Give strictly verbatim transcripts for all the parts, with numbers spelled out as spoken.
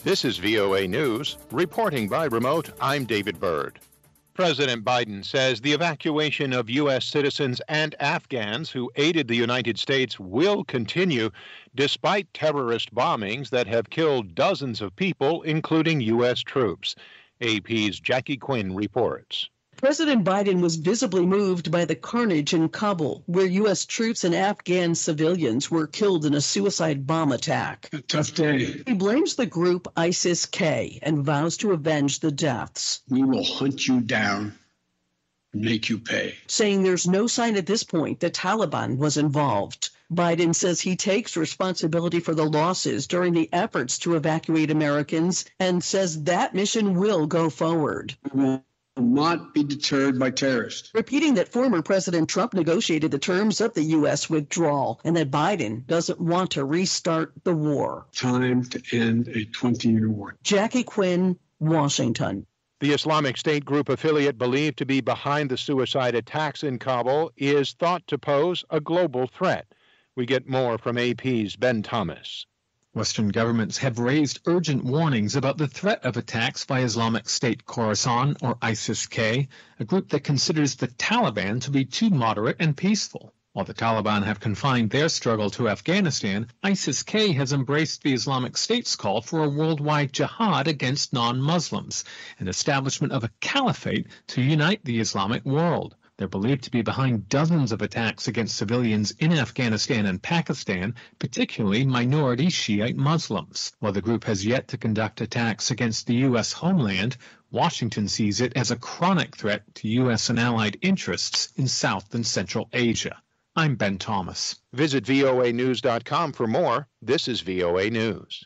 This is V O A News. Reporting by remote, I'm David Byrd. President Biden says the evacuation of U S citizens and Afghans who aided the United States will continue despite terrorist bombings that have killed dozens of people, including U S troops. A P's Jackie Quinn reports. President Biden was visibly moved by the carnage in Kabul, where U S troops and Afghan civilians were killed in a suicide bomb attack. A tough day. He blames the group ISIS-K and vows to avenge the deaths. We will hunt you down and make you pay. Saying there's no sign at this point the Taliban was involved. Biden says he takes responsibility for the losses during the efforts to evacuate Americans and says that mission will go forward. We will not be deterred by terrorists. Repeating that former President Trump negotiated the terms of the U S withdrawal and that Biden doesn't want to restart the war. Time to end a twenty-year war. Jackie Quinn, Washington. The Islamic State group affiliate believed to be behind the suicide attacks in Kabul is thought to pose a global threat. We get more from A P's Ben Thomas. Western governments have raised urgent warnings about the threat of attacks by Islamic State Khorasan, or ISIS-K, a group that considers the Taliban to be too moderate and peaceful. While the Taliban have confined their struggle to Afghanistan, ISIS-K has embraced the Islamic State's call for a worldwide jihad against non-Muslims, an establishment of a caliphate to unite the Islamic world. They're believed to be behind dozens of attacks against civilians in Afghanistan and Pakistan, particularly minority Shiite Muslims. While the group has yet to conduct attacks against the U S homeland, Washington sees it as a chronic threat to U S and allied interests in South and Central Asia. I'm Ben Thomas. Visit V O A news dot com for more. This is V O A News.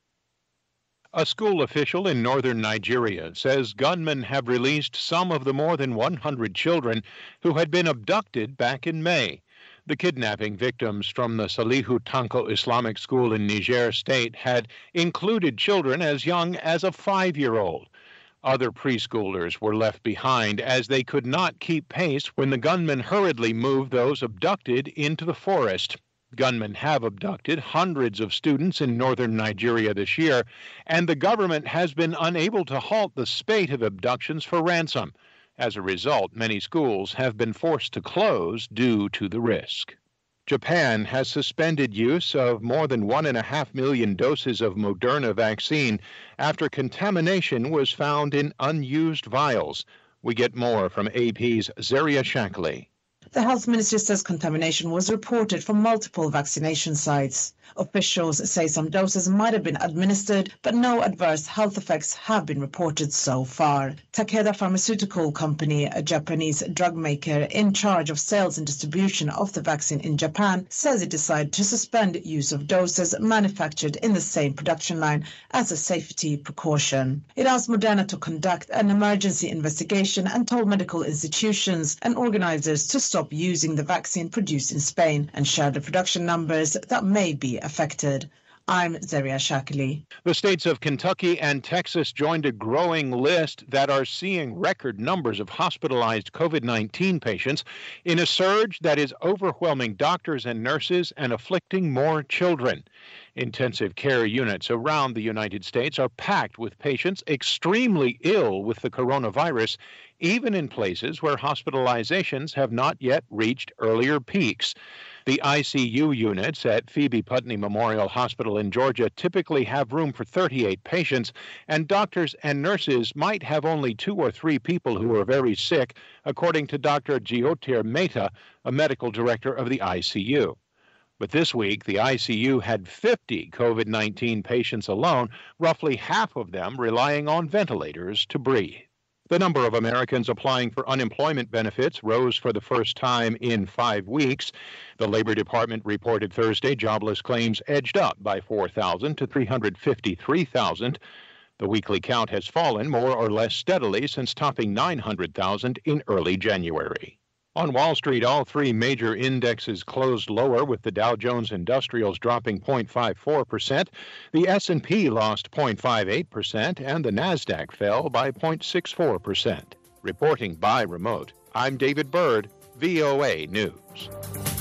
A school official in northern Nigeria says gunmen have released some of the more than one hundred children who had been abducted back in May. The kidnapping victims from the Salihu Tanko Islamic School in Niger State had included children as young as a five-year-old. Other preschoolers were left behind as they could not keep pace when the gunmen hurriedly moved those abducted into the forest. Gunmen have abducted hundreds of students in northern Nigeria this year, and the government has been unable to halt the spate of abductions for ransom. As a result, many schools have been forced to close due to the risk. Japan has suspended use of more than one and a half million doses of Moderna vaccine after contamination was found in unused vials. We get more from A P's Zaria Shackley. The health ministry says contamination was reported from multiple vaccination sites. Officials say some doses might have been administered, but no adverse health effects have been reported so far. Takeda Pharmaceutical Company, a Japanese drug maker in charge of sales and distribution of the vaccine in Japan, says it decided to suspend use of doses manufactured in the same production line as a safety precaution. It asked Moderna to conduct an emergency investigation and told medical institutions and organizers to stop using the vaccine produced in Spain and share the production numbers that may be affected. I'm Zaria Shackley. The states of Kentucky and Texas joined a growing list that are seeing record numbers of hospitalized COVID nineteen patients in a surge that is overwhelming doctors and nurses and afflicting more children. Intensive care units around the United States are packed with patients extremely ill with the coronavirus, even in places where hospitalizations have not yet reached earlier peaks. The I C U units at Phoebe Putney Memorial Hospital in Georgia typically have room for thirty-eight patients, and doctors and nurses might have only two or three people who are very sick, according to Doctor Jyotir Mehta, a medical director of the I C U. But this week, the I C U had fifty COVID nineteen patients alone, roughly half of them relying on ventilators to breathe. The number of Americans applying for unemployment benefits rose for the first time in five weeks. The Labor Department reported Thursday jobless claims edged up by four thousand to three hundred fifty-three thousand. The weekly count has fallen more or less steadily since topping nine hundred thousand in early January. On Wall Street, all three major indexes closed lower, with the Dow Jones Industrials dropping zero point five four percent, the S and P lost zero point five eight percent, and the Nasdaq fell by zero point six four percent. Reporting by remote, I'm David Byrd, V O A News.